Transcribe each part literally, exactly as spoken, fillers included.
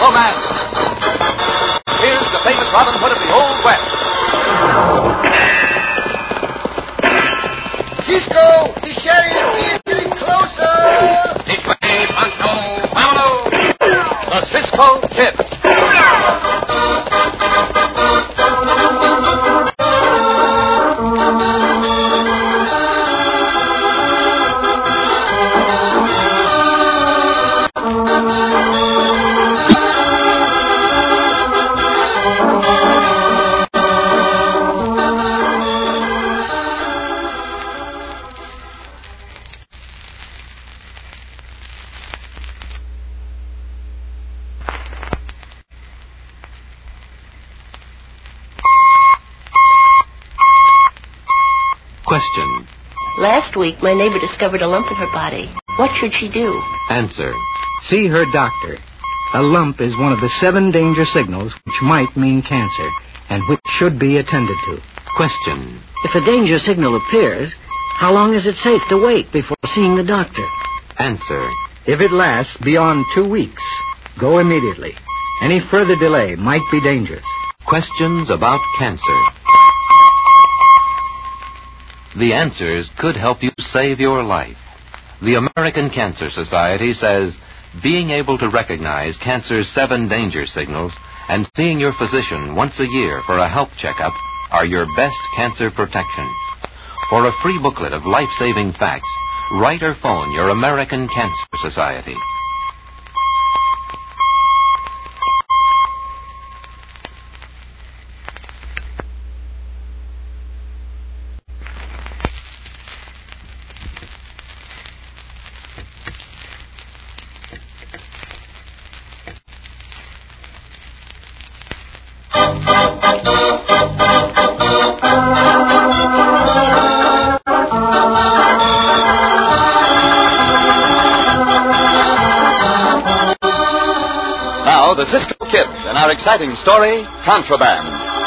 romance. Here's the famous Robin Hood of the Old West. Cisco, the sheriff is getting closer. This way, Pancho. Vámonos. The Cisco Kid. Question. Last week, my neighbor discovered a lump in her body. What should she do? Answer. See her doctor. A lump is one of the seven danger signals which might mean cancer and which should be attended to. Question. If a danger signal appears, how long is it safe to wait before seeing the doctor? Answer. If it lasts beyond two weeks, go immediately. Any further delay might be dangerous. Questions about cancer. The answers could help you save your life. The American Cancer Society says being able to recognize cancer's seven danger signals and seeing your physician once a year for a health checkup are your best cancer protection. For a free booklet of life-saving facts, write or phone your American Cancer Society. The Cisco Kid and our exciting story, Contraband.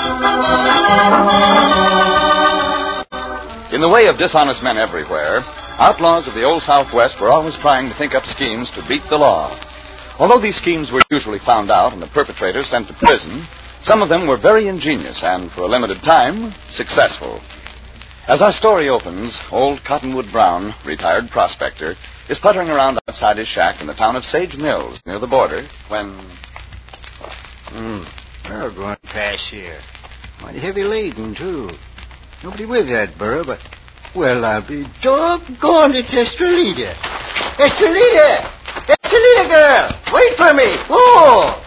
In the way of dishonest men everywhere, outlaws of the Old Southwest were always trying to think up schemes to beat the law. Although these schemes were usually found out and the perpetrators sent to prison, some of them were very ingenious and, for a limited time, successful. As our story opens, old Cottonwood Brown, retired prospector, is puttering around outside his shack in the town of Sage Mills, near the border, when... Hmm. Burro going past here. Mighty heavy laden, too. Nobody with that burro, but... Well, I'll be doggone, it's Estrelita. Estrelita! Estrelita, girl! Wait for me! Whoa!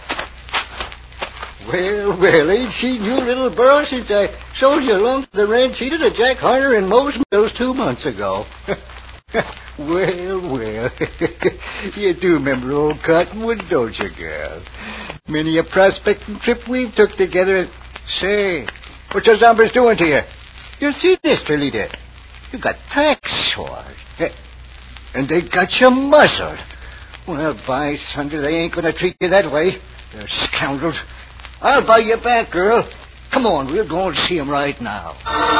Well, well, ain't seen you, little burro, since I sold you along to the ranchita to Jack Harner and Mose Mills two months ago. Well, well. You do remember old Cottonwood, don't you, girl? Many a prospecting trip we've took together. And... Say, what's those numbers doing to you? You see this, Estrelita? You got tracks sore. And they got you muzzled. Well, by thunder, they ain't going to treat you that way. They're scoundrels. I'll buy you back, girl. Come on, we'll go and see 'em right now.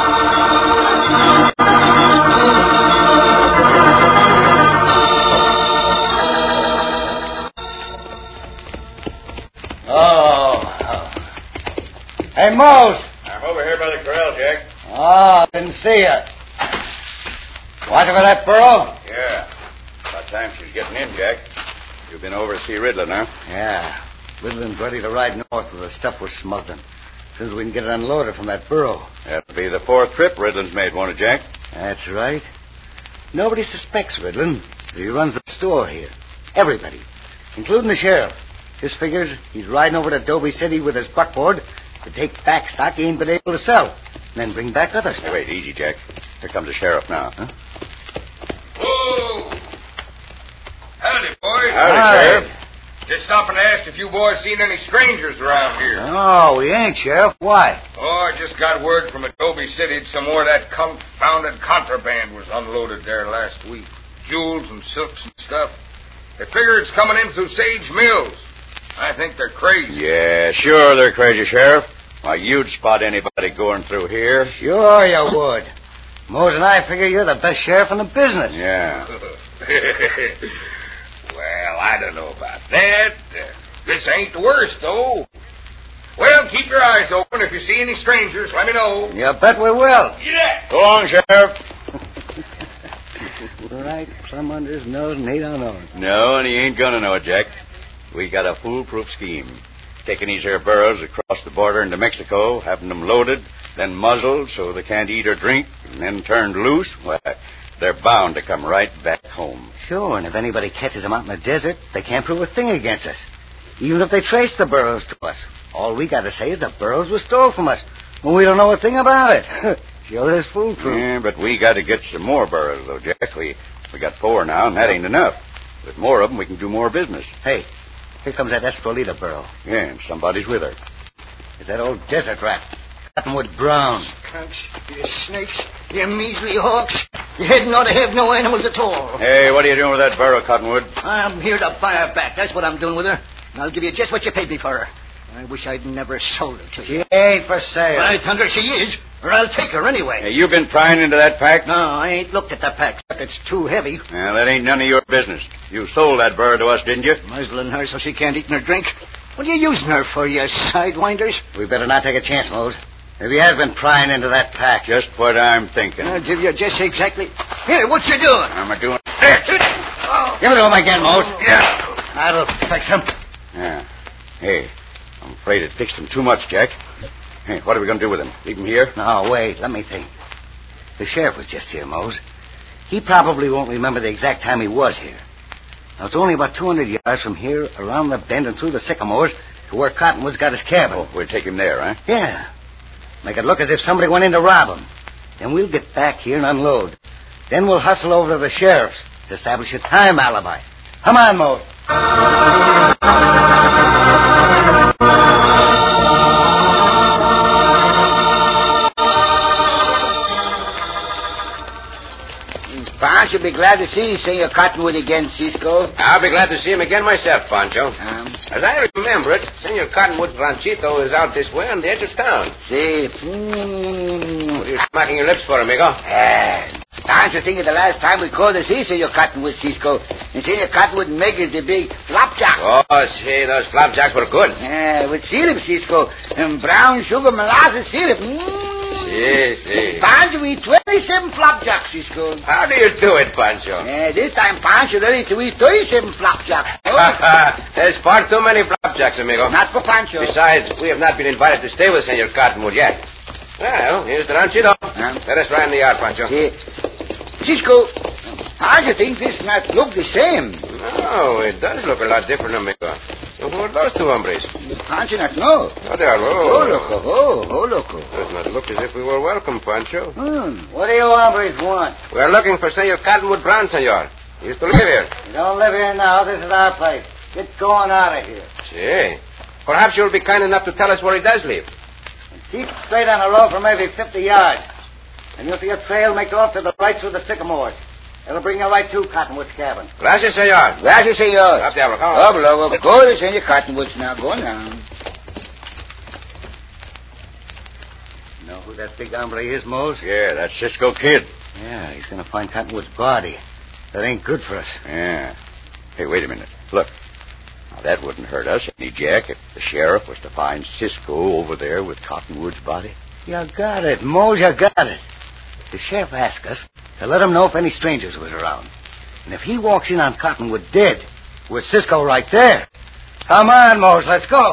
Oh. Hey, Mose. I'm over here by the corral, Jack. Oh, didn't see you. Watching for that burro? Yeah. About time she's getting in, Jack. You've been over to see Riddlin, huh? Yeah. Riddlin's ready to ride north with the stuff we're smuggling. As soon as we can get it unloaded from that burro. That'll be the fourth trip Riddlin's made, won't it, Jack? That's right. Nobody suspects Riddlin. He runs the store here. Everybody, including the sheriff. Just figures he's riding over to Dobie City with his buckboard to take back stock he ain't been able to sell, and then bring back other stuff. Hey, wait, easy, Jack. Here comes the sheriff now. Huh? Whoa! Howdy, boys. Howdy, Hi. Sheriff. Just stopping to ask if you boys seen any strangers around here. No, we ain't, Sheriff. Why? Oh, I just got word from Adobe City that some more of that confounded contraband was unloaded there last week. Jewels and silks and stuff. They figure it's coming in through Sage Mills. I think they're crazy. Yeah, sure they're crazy, Sheriff. Why, you'd spot anybody going through here. Sure you would. Mose and I figure you're the best sheriff in the business. Yeah. Well, I don't know about that. Uh, This ain't the worst, though. Well, keep your eyes open. If you see any strangers, let me know. You bet we will. Yeah. Go on, Sheriff. Right, plumb under his nose, and he don't know it. No, and he ain't gonna know it, Jack. We got a foolproof scheme. Taking these here burros across the border into Mexico, having them loaded, then muzzled so they can't eat or drink, and then turned loose. Why, they're bound to come right back home. Sure, and if anybody catches them out in the desert, they can't prove a thing against us. Even if they trace the burros to us. All we got to say is the burros were stole from us, and we don't know a thing about it. Sure is foolproof. Yeah, but we got to get some more burros, though, Jack. We, we got four now, and that ain't enough. With more of them, we can do more business. Hey, here comes that Esprolita burro. Yeah, and somebody's with her. It's that old desert rat, Cottonwood Brown. Skunks, you snakes, you measly hawks. You hadn't ought to have no animals at all. Hey, what are you doing with that burro, Cottonwood? I'm here to buy her back. That's what I'm doing with her. And I'll give you just what you paid me for her. I wish I'd never sold her to you. She ain't for sale. By thunder, she is, or I'll take her anyway. Hey, you been prying into that pack? No, I ain't looked at the pack. It's too heavy. Well, that ain't none of your business. You sold that burro to us, didn't you? Muzzling her so she can't eat nor drink. What are you using her for, you sidewinders? We better not take a chance, Mose. If he has been prying into that pack. Just what I'm thinking. I'll give you just exactly... Here, what you doing? I'm a doing this. Oh. Give it to him again, Mose. Yeah. That'll fix him. Yeah. Hey, I'm afraid it fixed him too much, Jack. Hey, what are we going to do with him? Leave him here? No, wait. Let me think. The sheriff was just here, Mose. He probably won't remember the exact time he was here. Now, it's only about two hundred yards from here, around the bend and through the sycamores, to where Cottonwood's got his cabin. Oh, we'll take him there, huh? Yeah. Make it look as if somebody went in to rob him. Then we'll get back here and unload. Then we'll hustle over to the sheriff's to establish a time alibi. Come on, Mose. I should be glad to see Senor Cottonwood again, Cisco. I'll be glad to see him again myself, Pancho. Um, As I remember it, Senor Cottonwood's ranchito is out this way on the edge of town. see. Mm. What are you smacking your lips for, amigo? Uh, Don't you think of the last time we called to see Senor Cottonwood, Cisco? And Senor Cottonwood make us the big flapjack. Oh, see, those flapjacks were good. Yeah, with syrup, Cisco. And brown sugar molasses syrup. Mm. See, see. Pancho, we eat twenty-seven flapjacks, Cisco. How do you do it, Pancho? Yeah, this time Pancho ready to eat thirty-seven flapjacks. There's far too many flapjacks, amigo. Not for Pancho. Besides, we have not been invited to stay with Senor Cottonwood yet. Well, here's the ranchito. Huh? Let us ride in the yard, Pancho. Yeah. Cisco, how do you think this not look the same? Oh, it does look a lot different, amigo. So who are those two hombres? Pancho not know. Oh, they are. Oh, Oh, loco, oh, oh, loco. Does not look as if we were welcome, Pancho. Hmm, what do you hombres want? We are looking for Senor Cottonwood Brown, senor. He used to live here. You don't live here now. This is our place. Get going out of here. See. Perhaps you'll be kind enough to tell us where he does live. Keep straight on the road for maybe fifty yards. And you'll see a trail make off to the right through the sycamores. It'll bring you right to Cottonwood's cabin. Gracias, senor. Gracias, senor. Up there, come on. Oh, loco, go to Senor Cottonwood's now. Go now. You know who that big hombre is, Mose? Yeah, that's Cisco Kid. Yeah, he's going to find Cottonwood's body. That ain't good for us. Yeah. Hey, wait a minute. Look. Now, that wouldn't hurt us any, Jack, if the sheriff was to find Cisco over there with Cottonwood's body. You got it, Mose, you got it. The sheriff asked us to let him know if any strangers was around. And if he walks in on Cottonwood dead, with Cisco right there. Come on, Mose, let's go.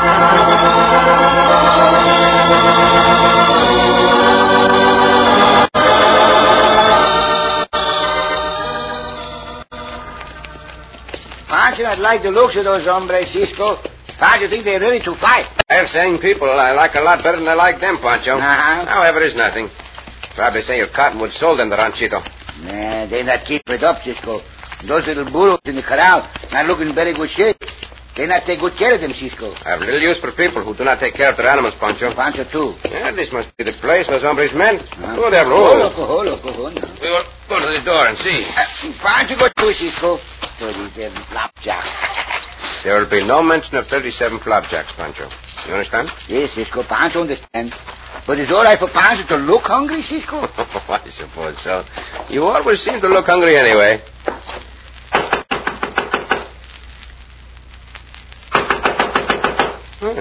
Pancho, I'd like the looks of those hombres, Cisco. Pancho, think they're ready to fight. They're sane people. I like a lot better than I like them, Pancho. Uh-huh. However, it's nothing. Probably Senor Cottonwood sold them the ranchito. Nah, they not keep it up, Cisco. Those little burros in the corral not looking in very good shape. They not take good care of them, Cisco. I have little use for people who do not take care of their animals, Pancho. Pancho, too. Yeah, this must be the place those hombres meant. Uh-huh. Go there, Oh, bro. loco, oh, loco, oh, no. We will go to the door and see. Uh, Pancho, go to Cisco. thirty-seven flapjacks. There will be no mention of thirty-seven flapjacks, Pancho. You understand? Yes, Cisco, Pancho understand. But it's all right for Pancho to look hungry, Cisco? I suppose so. You always seem to look hungry anyway.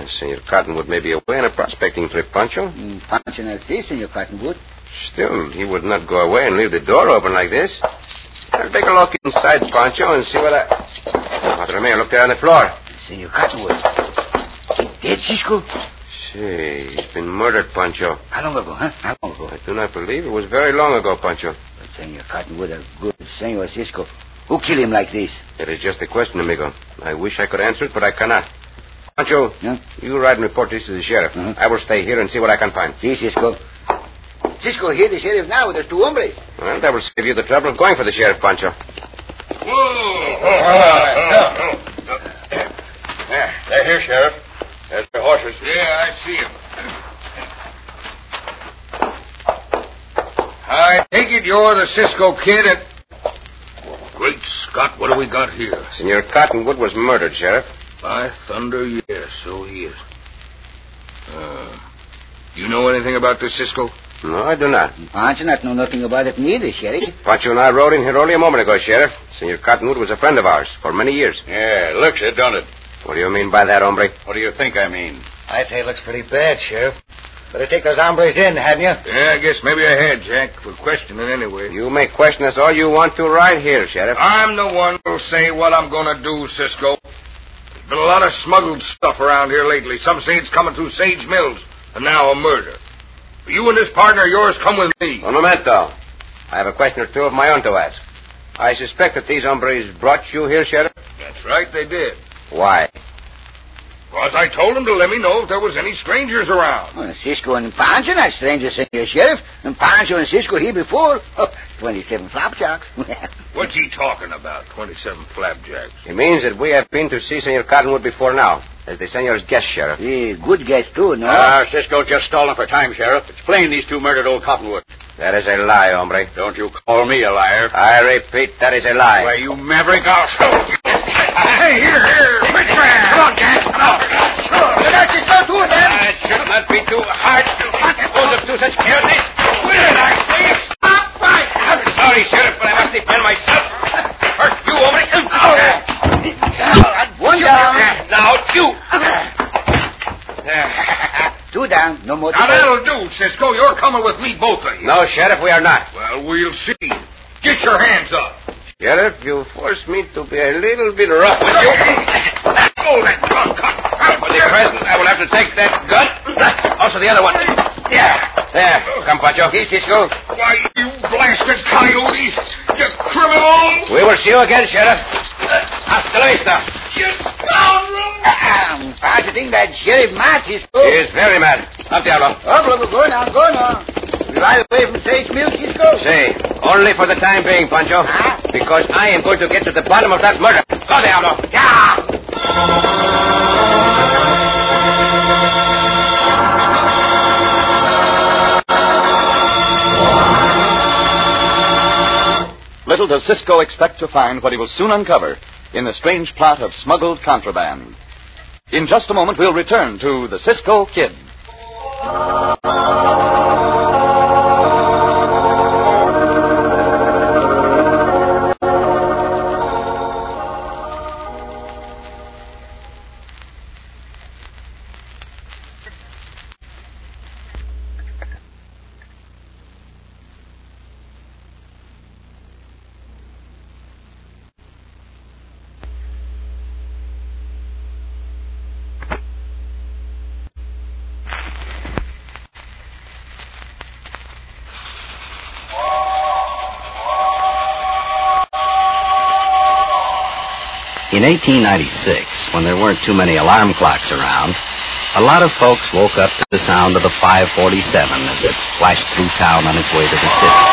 Uh, Senor Cottonwood may be away on a prospecting trip, Pancho. Mm, Pancho not see, Senor Cottonwood. Still, he would not go away and leave the door open like this. I'll take a look inside, Pancho, and see what I... Padre Mio, look there on the floor. Senor Cottonwood. He dead, Cisco? Say, he's been murdered, Pancho. How long ago, huh? How long ago? I do not believe it was very long ago, Pancho. But Senor Cottonwood, a good Senor Cisco. Who killed him like this? That is just a question, amigo. I wish I could answer it, but I cannot. Pancho, huh? You ride and report this to the sheriff. Uh-huh. I will stay here and see what I can find. See, Cisco. Cisco, here the sheriff now with the two hombres. Well, that will save you the trouble of going for the sheriff, Pancho. Whoa! There, they're here, Sheriff. There's the horses. Yeah, I see them. I take it you're the Cisco Kid and... Great Scott, what do we got here? Senor Cottonwood was murdered, Sheriff. By thunder, yes, so he is. Uh, you know anything about this, Cisco? No, I do not. Pancho not know nothing about it neither, Sheriff. Pancho and I rode in here only a moment ago, Sheriff. Senor Cottonwood was a friend of ours for many years. Yeah, looks it, don't it? What do you mean by that, hombre? What do you think I mean? I'd say it looks pretty bad, Sheriff. Better take those hombres in, hadn't you? Yeah, I guess maybe I had, Jack, for questioning anyway. You may question us all you want to right here, Sheriff. I'm the one who'll say what I'm going to do, Cisco. There's been a lot of smuggled stuff around here lately. Some say it's coming through Sage Mills, and now a murder. You and this partner of yours come with me. Un momento. I have a question or two of my own to ask. I suspect that these hombres brought you here, Sheriff? That's right, they did. Why? Because I told them to let me know if there was any strangers around. Well, Cisco and Pancho not strangers, Senor Sheriff. And Pancho and Cisco here before. Oh, twenty-seven flapjacks. What's he talking about, twenty-seven flapjacks? It means that we have been to see Senor Cottonwood before now, as the senor's guest, Sheriff. Yeah, good guess, too, no? Ah, uh, Cisco just stalling for time, Sheriff. It's plain these two murdered old Cottonwood. That is a lie, hombre. Don't you call me a liar. I repeat, that is a lie. Why, you maverick, I'll show you. Hey, here, here. Quick, man. Come on, Jack. Come on. Look out, Cisco, two of them. Uh, it should not be too hard to dispose of two such coyotes. Where did I say? Stop fight. I'm sorry, Sheriff, but I must defend myself. First, you, hombre. Oh. One down. Now, you. Two down. No more. Now, that'll do, Cisco. You're coming with me, both of you. No, Sheriff, we are not. Well, we'll see. Get your hands up. Sheriff, you force me to be a little bit rough with you. Oh, that gun, cut. For the present, I will have to take that gun. Also the other one. Yeah. There. Come, Pancho. Here, Cisco. Why, you blasted coyotes. You criminal. We will see you again, Sheriff. Hasta la vista. You scoundrel. Um, Pancho think that Sheriff mad, Cisco. He is very mad. Up, Diablo. Oh, brother, go now, go now. We ride away from Sage Mills, Cisco. Say, only for the time being, Pancho. Huh? Because I am going to get to the bottom of that murder. Go, Diablo. Yeah. Little does Cisco expect to find what he will soon uncover in the strange plot of smuggled contraband. In just a moment, we'll return to the Cisco Kid. In eighteen ninety-six, when there weren't too many alarm clocks around, a lot of folks woke up to the sound of the five forty-seven as it flashed through town on its way to the city.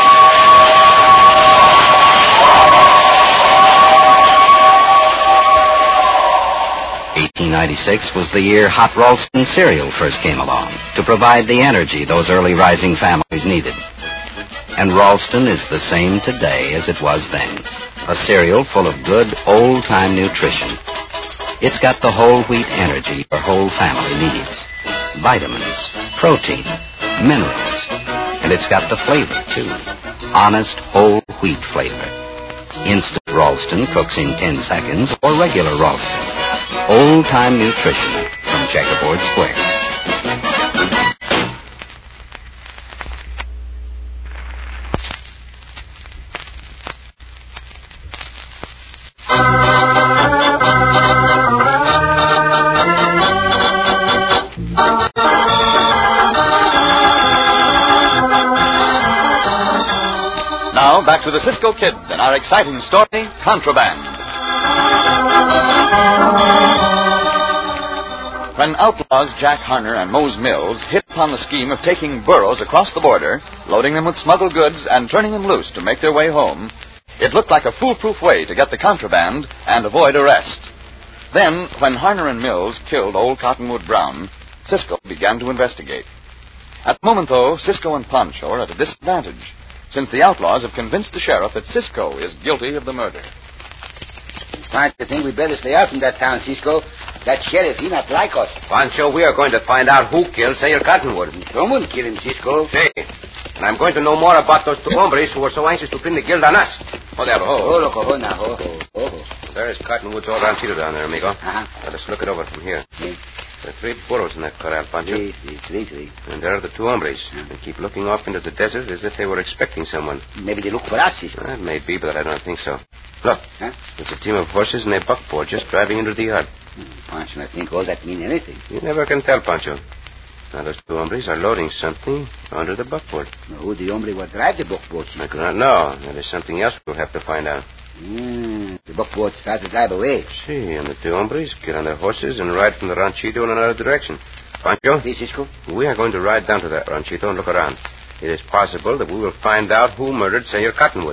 eighteen ninety-six was the year Hot Ralston cereal first came along to provide the energy those early rising families needed. And Ralston is the same today as it was then. A cereal full of good, old-time nutrition. It's got the whole wheat energy your whole family needs. Vitamins, protein, minerals. And it's got the flavor, too. Honest, whole wheat flavor. Instant Ralston cooks in ten seconds, or regular Ralston. Old-time nutrition from Checkerboard Square. Now, back to the Cisco Kid and our exciting story, Contraband. When outlaws Jack Harner and Mose Mills hit upon the scheme of taking burros across the border, loading them with smuggled goods, and turning them loose to make their way home, it looked like a foolproof way to get the contraband and avoid arrest. Then, when Harner and Mills killed old Cottonwood Brown, Cisco began to investigate. At the moment, though, Cisco and Pancho are at a disadvantage, since the outlaws have convinced the sheriff that Cisco is guilty of the murder. I think we'd better stay out from that town, Cisco. That sheriff, he not like us. Pancho, we are going to find out who killed Senor Cottonwood. Someone killed him, Cisco. See, and I'm going to know more about those two hombres who were so anxious to pin the guild on us. Oh, there, oh. Oh, look, oh, now, oh, oh, oh. There is Cottonwood's old ranchito down there, amigo. Uh-huh. Let us look it over from here. Sí. There are three burros in that corral, Pancho. Sí, sí, three, three. And there are the two hombres. They keep looking off into the desert as if they were expecting someone. Maybe they look for us, Cisco. That may be, but I don't think so. Look, Huh? it's a team of horses and a buckboard just driving into the yard. Hmm, Pancho, I think all that mean anything. You never can tell, Pancho. Now, those two hombres are loading something under the buckboard. Now, who the hombre will drive the buckboard, Cisco? I do not know. That is something else we'll have to find out. Mm, the buckboard starts to drive away. See, and the two hombres get on their horses and ride from the ranchito in another direction. Pancho, See, Cisco? we are going to ride down to that ranchito and look around. It is possible that we will find out who murdered Senor Cottonwood.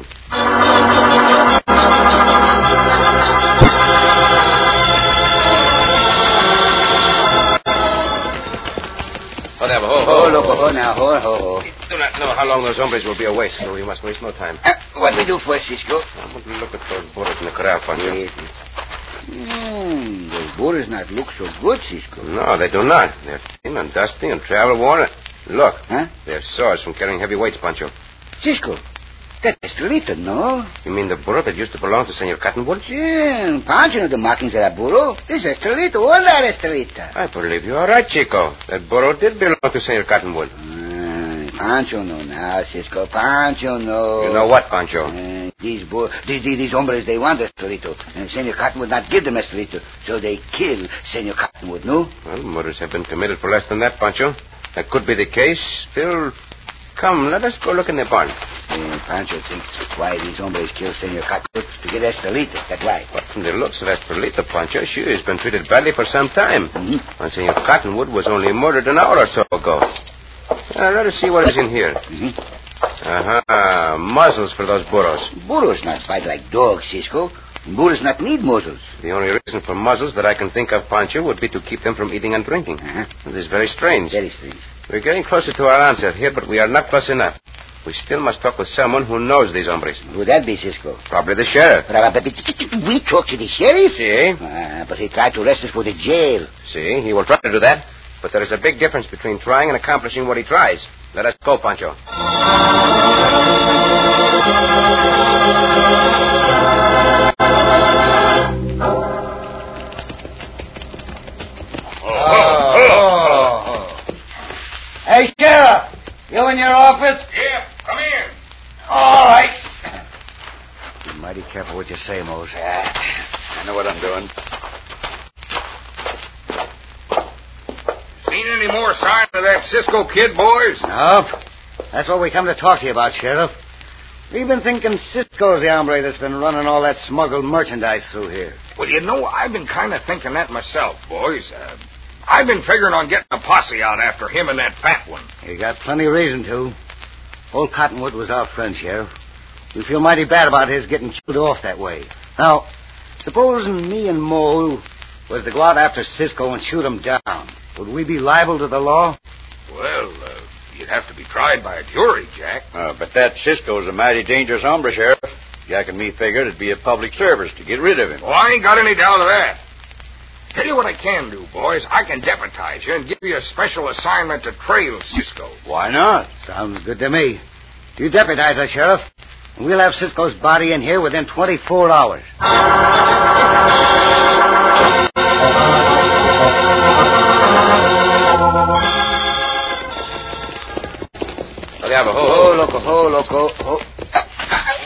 Whatever, ho, ho. Oh, look, oh, now, ho, ho, ho. We do not know how long those hombres will be away, so we must waste no time. Uh, what we do first, Cisco? I want to look at those burros in the corral, Pancho. Yes. Hmm, those burros not look so good, Cisco. No, they do not. They're thin and dusty and travel-worn. Look, Huh? they're sores from carrying heavy weights, Pancho. Cisco, that's Estrelita, no? You mean the burro that used to belong to Senor Cottonwood? Yeah, Pancho know the markings of that burro. This is Estrelita, all that Estrelita. I believe you are right, Chico. That burro did belong to Senor Cottonwood. Mm, Pancho know now, Cisco. Pancho know. You know what, Pancho? Uh, these, bo- these, these, these hombres, they want Estrelito. And Senor Cottonwood not give them Estrelito. So they kill Senor Cottonwood, no? Well, murders have been committed for less than that, Pancho. That could be the case. Still, come, let us go look in the barn. Uh, Pancho thinks why these hombres kill Senor Cottonwood to get Estrelita. That's why. But from the looks of Estrelita, Pancho, she has been treated badly for some time. Mm-hmm. And Senor Cottonwood was only murdered an hour or so ago. Uh, let us see what is in here. Mm-hmm. Uh-huh. Muzzles for those burros. Burros not fight like dogs, Cisco. Burros not need muzzles. The only reason for muzzles that I can think of, Pancho, would be to keep them from eating and drinking. Uh-huh. It is very strange. Very strange. We're getting closer to our answer here, but we are not close enough. We still must talk with someone who knows these hombres. Would that be, Cisco? Probably the sheriff. We talk to the sheriff? See? Uh, but he tried to arrest us for the jail. See, he will try to do that. But there is a big difference between trying and accomplishing what he tries. Let us go, Pancho. Hey, Sheriff! You in your office? Yeah, come in. All right. Be mighty careful what you say, Mose. I know what I'm doing. Seen any more sign of that Cisco Kid, boys? Nope. That's what we come to talk to you about, Sheriff. We've been thinking Cisco's the hombre that's been running all that smuggled merchandise through here. Well, you know, I've been kind of thinking that myself, boys. Uh, I've been figuring on getting a posse out after him and that fat one. You got plenty of reason to. Old Cottonwood was our friend, Sheriff. We feel mighty bad about his getting chewed off that way. Now, supposing me and Mo was to go out after Cisco and shoot him down, would we be liable to the law? Well, uh, you'd have to be tried by a jury, Jack. Uh, but that Cisco's a mighty dangerous hombre, Sheriff. Jack and me figured it'd be a public service to get rid of him. Well, I ain't got any doubt of that. Tell you what I can do, boys. I can deputize you and give you a special assignment to trail Cisco. Why not? Sounds good to me. You deputize us, Sheriff, and we'll have Cisco's body in here within twenty-four hours.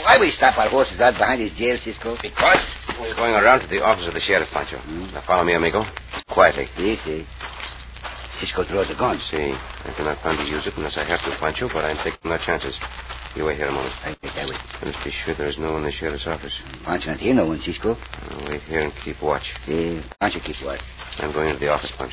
Why we stop our horses out behind his jail, Cisco? Because? We're going around to the office of the sheriff, Pancho. Hmm? Now follow me, amigo. Quietly. See, see. Cisco throws the gun. See, I cannot plan to use it unless I have to, Pancho, but I'm taking no chances. You wait here a moment. I think I will. Let's be sure there's no one in the sheriff's office. Pancho not here, no one, Cisco. I'll wait here and keep watch. See, Pancho keeps watch. I'm going into the office, Pancho.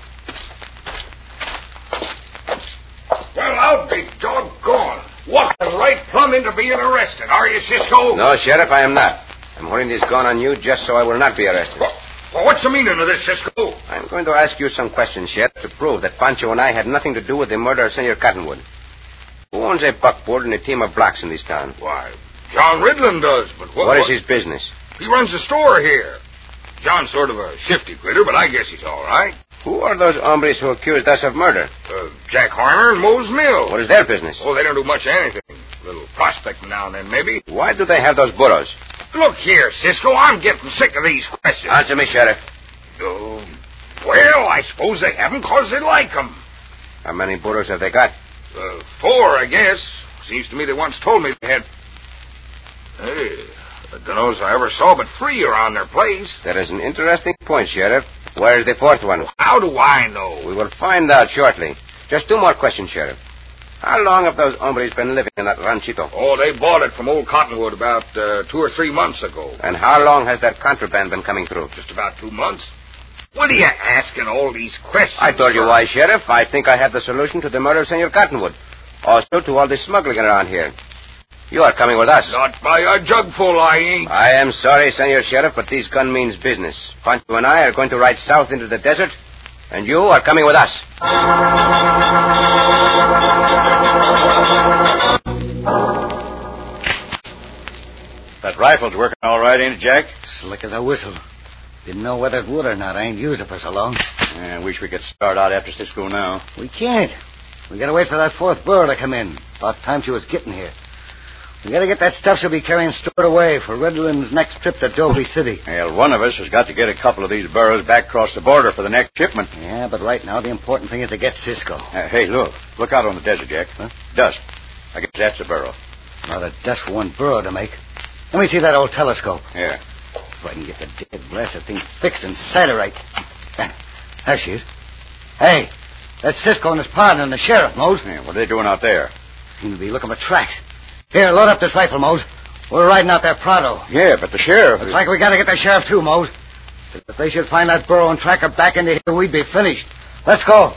Well, I'll be doggone. Walking right plumb into being arrested, are you, Cisco? No, Sheriff, I am not. I'm holding this gun on you just so I will not be arrested. Well, well, what's the meaning of this, Cisco? I'm going to ask you some questions, Sheriff, to prove that Pancho and I had nothing to do with the murder of Senor Cottonwood. Who owns a buckboard and a team of blacks in this town? Why, John Ridland does, but what... What is his business? He runs a store here. John's sort of a shifty critter, but I guess he's all right. Who are those hombres who accused us of murder? Uh, Jack Harner and Mose Mill. What is their business? Oh, they don't do much of anything. A little prospecting now and then, maybe. Why do they have those burros? Look here, Cisco, I'm getting sick of these questions. Answer me, Sheriff. Oh, well, I suppose they haven't because they like 'em. How many burros have they got? Uh, four, I guess. Seems to me they once told me they had... Hey, I don't know as I ever saw but three around their place. That is an interesting point, Sheriff. Where's the fourth one? How do I know? We will find out shortly. Just two more questions, Sheriff. How long have those hombres been living in that ranchito? Oh, they bought it from old Cottonwood about uh, two or three months ago. And how long has that contraband been coming through? Just about two months. What are you asking all these questions? I told you for? why, Sheriff. I think I have the solution to the murder of Senor Cottonwood. Also to all this smuggling around here. You are coming with us. Not by a jugful, I ain't. I am sorry, Senor Sheriff, but this gun means business. Pancho and I are going to ride south into the desert, and you are coming with us. That rifle's working all right, ain't it, Jack? Slick as a whistle. Didn't know whether it would or not. I ain't used it for so long. Yeah, I wish we could start out after Cisco now. We can't. We gotta wait for that fourth burro to come in. About time she was getting here. We gotta get that stuff she'll be carrying stored away for Redland's next trip to Dobie City. Well, one of us has got to get a couple of these burros back across the border for the next shipment. Yeah, but right now the important thing is to get Cisco. Uh, hey, look. Look out on the desert, Jack. Huh? Dust. I guess that's a burro. Not a dust for one burro to make. Let me see that old telescope. Yeah. If I can get the dead blasted thing fixed and sighted right. There she is. Hey, that's Cisco and his partner and the sheriff, Mose. Yeah, what are they doing out there? Seem to be looking for tracks. Here, load up this rifle, Mose. We're riding out there pronto. Yeah, but the sheriff... Looks like we gotta get the sheriff too, Mose. If they should find that burro and track her back into here, we'd be finished. Let's go.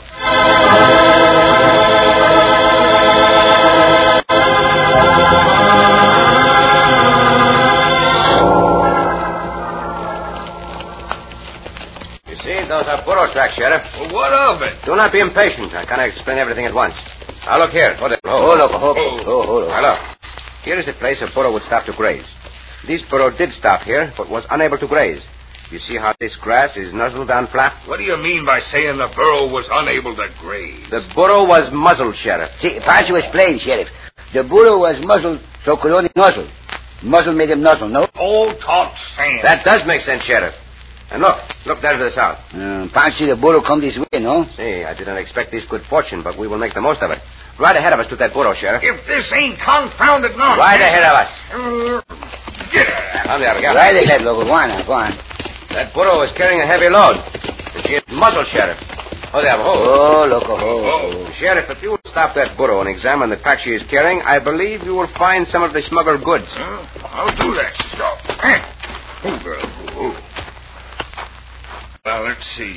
You see, those are burro tracks, Sheriff. Well, what of it? Do not be impatient. I cannot explain everything at once. Now, look here. Hold it. Hold up, hold up. Hold, hold Now, look. Here is a place a burro would stop to graze. This burro did stop here, but was unable to graze. You see how this grass is nuzzled down flat? What do you mean by saying the burro was unable to graze? The burro was muzzled, Sheriff. See, Pancho explained, Sheriff. The burro was muzzled, so could only nuzzle. Muzzle made him nuzzle, no? Oh, talk sense. That does make sense, Sheriff. And look, look there to the south. Um, Pancho, the burro come this way, no? See, I did not expect this good fortune, but we will make the most of it. Right ahead of us to that burro, Sheriff. If this ain't confounded nonsense... Right ahead of us. Get it. Come there, Miguel. Right ahead, Loco. Go on now, go on. That burro is carrying a heavy load. And she is muzzled, Sheriff. Oh, there, hold. Oh, Loco, hold. Oh. Sheriff, if you will stop that burro and examine the pack she is carrying, I believe you will find some of the smuggled goods. Huh? I'll do that, Cisco. Oh, girl. Oh. Well, let's see.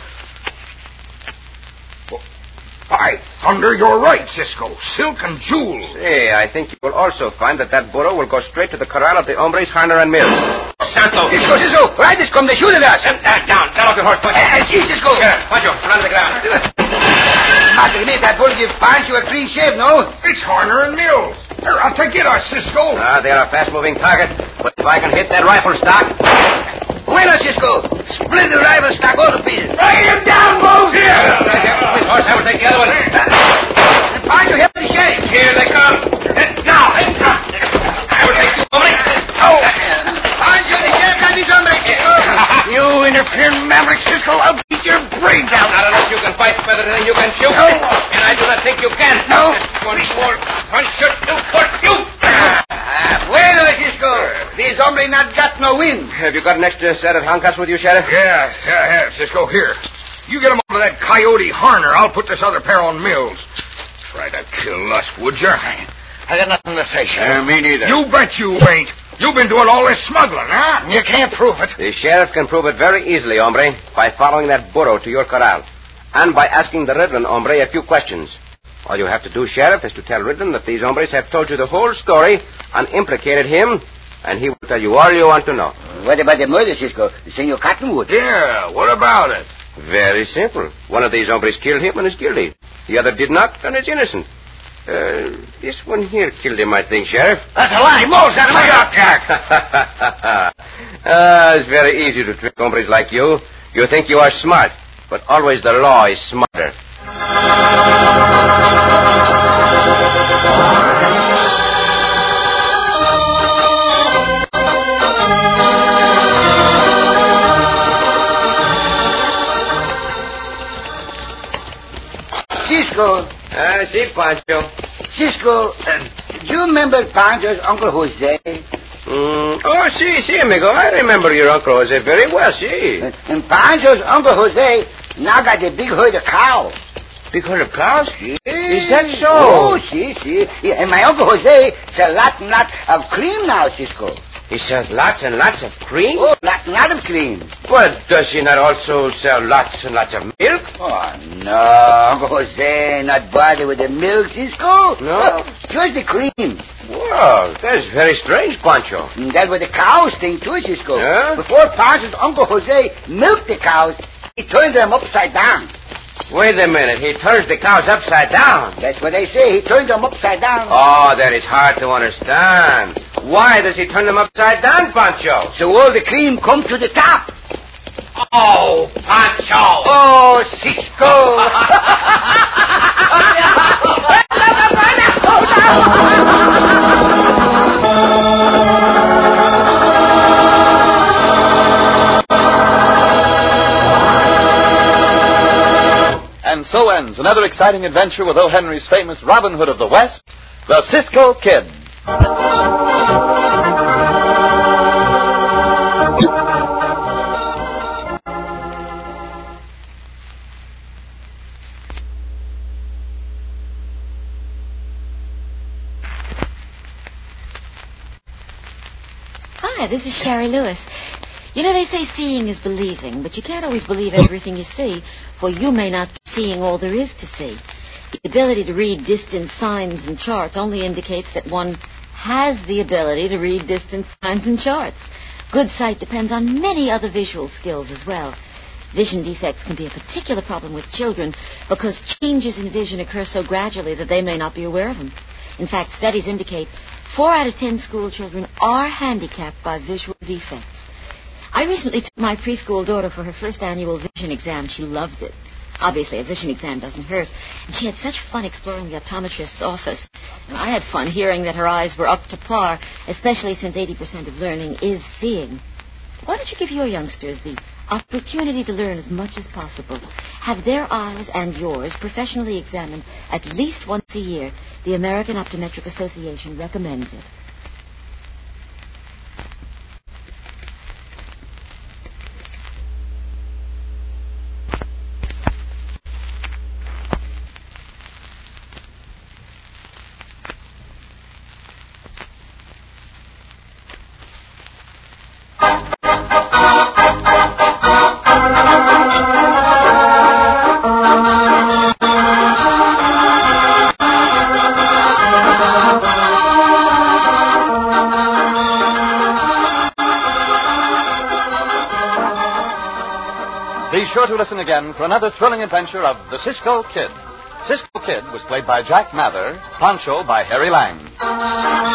Oh, by thunder, you're right, Cisco. Silk and jewels. Say, I think you will also find that that burro will go straight to the corral of the hombres Harner and Mills. Santo! Cisco, Cisco, ride this, come, they shoot at us. Uh, down, down off your horse, Pancho. Uh, see, Cisco. Sheriff, Pancho, run to the ground. Madre mia, that bull give Pancho a clean shave, no? It's Harner and Mills. They're out to get us, Cisco. Ah, they are a fast-moving target, but if I can hit that rifle stock... Bueno, Cisco. Split the rifle stock all to pieces. Ride him down, Mose! Here, Which horse? I will take the other one. Uh, Pancho, help the sheriff. Here they come. Now, I will take you, hombre. Oh. Pancho, the sheriff got these hombres. you interfering maverick, Cisco, I'll beat your brains out. Not unless you can fight better than you can shoot. No. And I do not think you can. No. Just one more punch, shoot, you, foot, you. Ah, well, These hombre not got no wind. Have you got an extra set of handcuffs with you, Sheriff? Yeah, yeah, I have, Cisco. Here. You get him over that coyote Harner. I'll put this other pair on Mills. Try to kill us, would you? I got nothing to say, Sheriff. Uh, me neither. You bet you ain't. You've been doing all this smuggling, huh? You can't prove it. The sheriff can prove it very easily, hombre, by following that burro to your corral. And by asking the Riddlin hombre a few questions. All you have to do, Sheriff, is to tell Riddlin that these hombres have told you the whole story and implicated him, and he will tell you all you want to know. What about the murder, Cisco? Senor Cottonwood? Yeah, what about it? Very simple. One of these hombres killed him and is guilty. The other did not and is innocent. Uh, this one here killed him, I think, Sheriff. That's a lie. Mole's got him. Shut up, Jack. Ah, it's very easy to trick hombres like you. You think you are smart, but always the law is smarter. Cisco. Ah, uh, si, Pancho. Cisco, um, do you remember Pancho's Uncle Jose? Mm, oh, si, si, amigo. I remember your Uncle Jose very well, si. Uh, and Pancho's Uncle Jose now got a big herd of cows. Big herd of cows? Si. Is that so? Oh, si, si. Yeah, and my Uncle Jose sells lot and lot of cream now, Cisco. He sells lots and lots of cream? Oh, lot and lot of cream. But does he not also sell lots and lots of milk? Oh, no, Uncle Jose not bother with the milk, Cisco. No? Just the cream. Well, that's very strange, Pancho. And that's what the cows think, too, Cisco. Yeah? Before Pancho's Uncle Jose milked the cows, he turned them upside down. Wait a minute. He turns the cows upside down. That's what they say. He turned them upside down. Oh, that is hard to understand. Why does he turn them upside down, Pancho? So all the cream comes to the top. Oh, Pancho! Oh, Cisco! And so ends another exciting adventure with O. Henry's famous Robin Hood of the West, the Cisco Kid. Hi, this is Sherry Lewis. You know, they say seeing is believing, but you can't always believe everything you see, for you may not be seeing all there is to see. The ability to read distant signs and charts only indicates that one has the ability to read distant signs and charts. Good sight depends on many other visual skills as well. Vision defects can be a particular problem with children because changes in vision occur so gradually that they may not be aware of them. In fact, studies indicate four out of ten school children are handicapped by visual defects. I recently took my preschool daughter for her first annual vision exam. She loved it. Obviously, a vision exam doesn't hurt. And she had such fun exploring the optometrist's office. And I had fun hearing that her eyes were up to par, especially since eighty percent of learning is seeing. Why don't you give your youngsters the opportunity to learn as much as possible? Have their eyes and yours professionally examined at least once a year. The American Optometric Association recommends it. Be sure to listen again for another thrilling adventure of the Cisco Kid. Cisco Kid was played by Jack Mather, Pancho by Harry Lang.